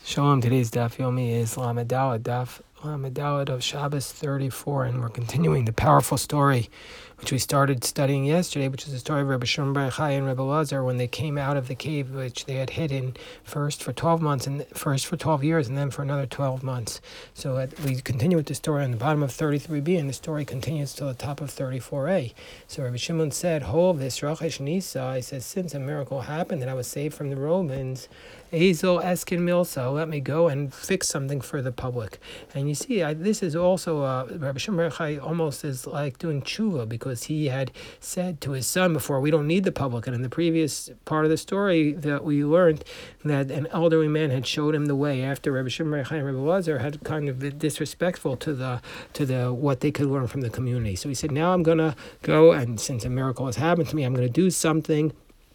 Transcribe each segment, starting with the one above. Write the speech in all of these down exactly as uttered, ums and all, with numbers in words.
Shalom, today's daf yomi is Lamed Daled, daf Lamed Daled of Shabbos thirty-four, and we're continuing the powerful story which we started studying yesterday, which is the story of Rebbe Shimon bar Yochai and Rebbe Lazar when they came out of the cave which they had hidden first for twelve months, and first for twelve years, and then for another twelve months. So at, we continue with the story on the bottom of thirty-three b, and the story continues to the top of thirty-four a. So Rebbe Shimon said, "Hov this Rachesh Nisa." He says, since a miracle happened that I was saved from the Romans, Ezel Eskin Milsa, let me go and fix something for the public. And you see, I, this is also, uh, Rabbi Shimon bar Yochai almost is like doing tshuva, because he had said to his son before, we don't need the public. And in the previous part of the story that we learned that an elderly man had showed him the way after Rabbi Shimon bar Yochai and Rebbe Lazar had kind of been disrespectful to the to the what they could learn from the community. So he said, now I'm going to go, and since a miracle has happened to me, I'm going to do something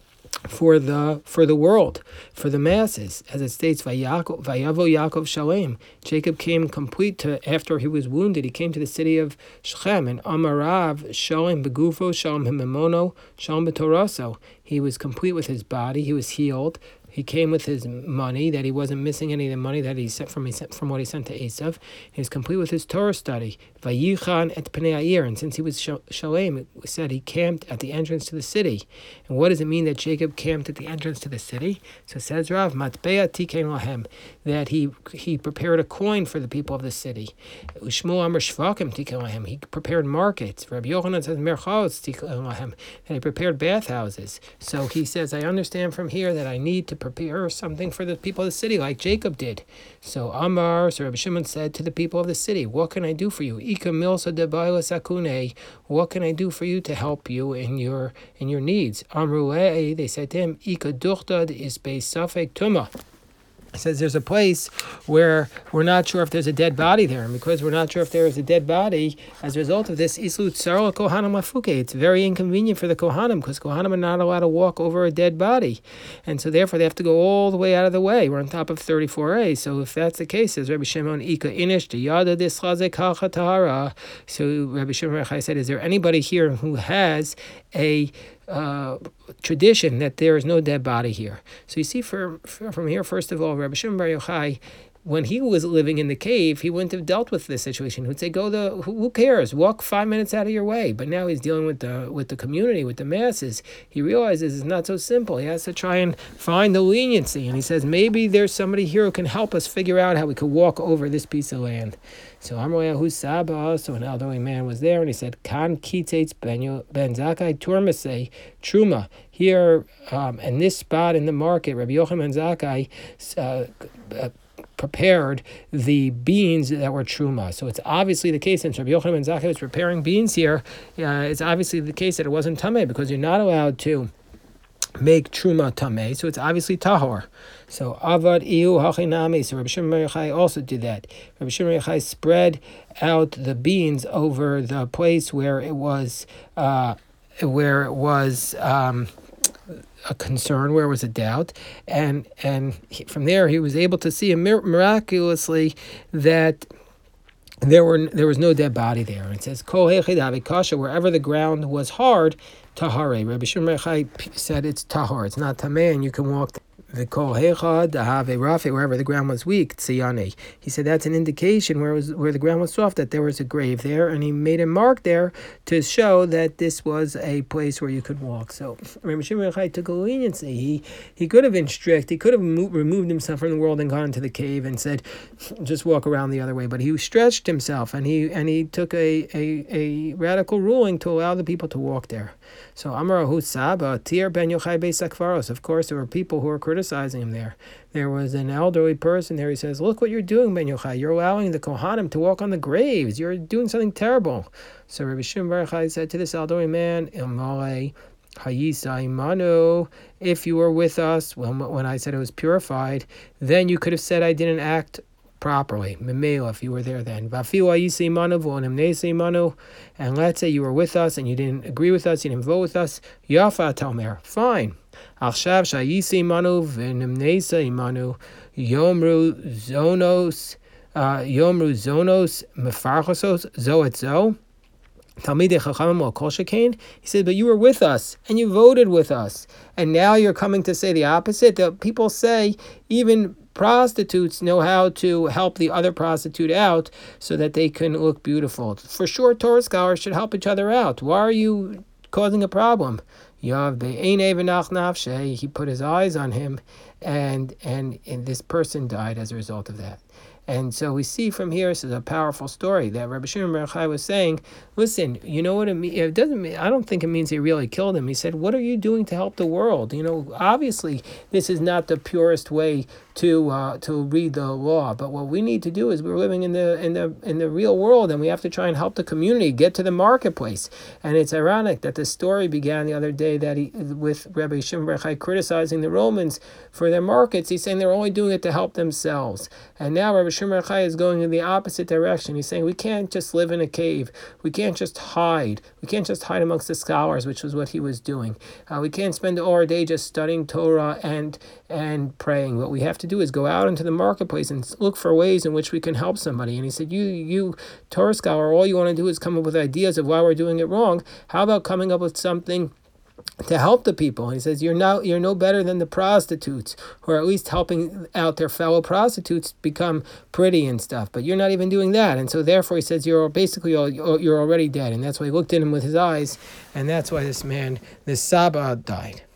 for the for the world, for the masses, as it states, Vayavo Yaakov Shalem. Jacob came complete to after he was wounded. He came to the city of Shechem, and Amarav Shalem Begufo Shalem Himimono Shalem B'Toraso. He was complete with his body. He was healed. He came with his money, that he wasn't missing any of the money that he sent from he sent, from what he sent to Esav. He was complete with his Torah study. Vayichan et Pnei Ha'ir, and since he was Shalem, it said he camped at the entrance to the city. And what does it mean that Jacob camped at the entrance to the city? So says Rav, Matbea Tikein Lahem, that he he prepared a coin for the people of the city. Ushmu Amar Shvakim Tikein Lahem, he prepared markets. Rabbi Yochanan says Merchaos Tikein Lahem, and he prepared bathhouses. So he says, I understand from here that I need to prepare something for the people of the city, like Jacob did. So Amar, so Rabbi Shimon said to the people of the city, what can I do for you? Ika milsa debayla sakune, what can I do for you to help you in your in your needs? Amrueh, they said to him, Ika duchtad is be safek tuma. It says there's a place where we're not sure if there's a dead body there, and because we're not sure if there is a dead body, as a result of this, Islut Sarla Kohanim Lafuke, it's very inconvenient for the Kohanim, because Kohanim are not allowed to walk over a dead body, and so therefore they have to go all the way out of the way. We're on top of thirty-four a, so if that's the case, says Rabbi Shimon, Ika Inish Yada Dislaze Kacha Tahara. So Rabbi Shimon bar Yochai said, is there anybody here who has a Uh, tradition that there is no dead body here? So you see, for, for, from here, first of all, Rabbi Shimon bar Yochai, when he was living in the cave, he wouldn't have dealt with this situation. He would say, "Go the who cares? Walk five minutes out of your way." But now he's dealing with the with the community, with the masses. He realizes it's not so simple. He has to try and find the leniency, and he says, maybe there's somebody here who can help us figure out how we could walk over this piece of land. So Amroyahu Saba, so an elderly man was there, and he said, "Kan kitzetz ben Zakkai turmasei truma." Here, um, in this spot in the market, Rabbi Yochanan ben Zakkai uh, uh, prepared the beans that were truma. So it's obviously the case, since Rabbi Yochanan ben Zakkai was preparing beans here, uh, it's obviously the case that it wasn't tameh, because you're not allowed to make truma tameh, so it's obviously tahor. So avad iu hachinami. So Rabbi Shimon bar Yochai also did that. Rabbi Shimon bar Yochai spread out the beans over the place where it was, uh, where it was. Um, a concern, where was a doubt, and and he, from there he was able to see miraculously that there were there was no dead body there. And it says kol hechidavi kasha, wherever the ground was hard, tahare. Rabbi Shimon bar Yochai said it's tahar, it's not tameh, and you can walk. The kol hechad dahave rafi, wherever the ground was weak, tziyane. He said that's an indication where it was where the ground was soft, that there was a grave there, and he made a mark there to show that this was a place where you could walk. So Rabbi Shimon bar Yochai took a leniency. He he could have been strict. He could have mo- removed himself from the world and gone into the cave and said, just walk around the other way. But he stretched himself, and he and he took a a, a radical ruling to allow the people to walk there. So Amarahu Saba Tir ben Yochai beis Akvaros. Of course, there were people who were criticizing him there. There was an elderly person there. He says, "Look what you're doing, Ben Yochai. You're allowing the Kohanim to walk on the graves. You're doing something terrible." So Rabbi Shimon bar Yochai said to this elderly man, "Ilmale hayisa imanu, if you were with us, when when I said it was purified, then you could have said I didn't act properly. Memela, if you were there then. And let's say you were with us and you didn't agree with us, you didn't vote with us. Yafa Talmer, fine. Achshav shayisi manu v'nimnesa imanu yomru zonos yomru zonos mefarchosos zo et zo. Talmidei Chachamim al kol shekain. He said, but you were with us and you voted with us, and now you're coming to say the opposite. The people say even prostitutes know how to help the other prostitute out so that they can look beautiful. For sure, Torah scholars should help each other out. Why are you causing a problem? He put his eyes on him, and, and and this person died as a result of that. And so we see from here, this is a powerful story that Rabbi Shimon bar Yochai was saying, listen, you know what it means? It doesn't mean, I don't think it means he really killed him. He said, what are you doing to help the world? You know, obviously, this is not the purest way to uh, to read the law, but what we need to do is we're living in the in the in the real world, and we have to try and help the community get to the marketplace. And it's ironic that the story began the other day that he with Rabbi Shimon bar Yochai criticizing the Romans for their markets. He's saying they're only doing it to help themselves. And now Rabbi Shimon bar Yochai is going in the opposite direction. He's saying we can't just live in a cave. We can't just hide. We can't just hide amongst the scholars, which was what he was doing. Uh, we can't spend all our day just studying Torah and and praying. What we have to do is go out into the marketplace and look for ways in which we can help somebody. And he said, you, you Torah scholar, all you want to do is come up with ideas of why we're doing it wrong. How about coming up with something to help the people? He says, you're no, you're no better than the prostitutes, who are at least helping out their fellow prostitutes become pretty and stuff, but you're not even doing that. And so therefore he says, you're basically, you're already dead. And that's why he looked at him with his eyes, and that's why this man, this Saba, died.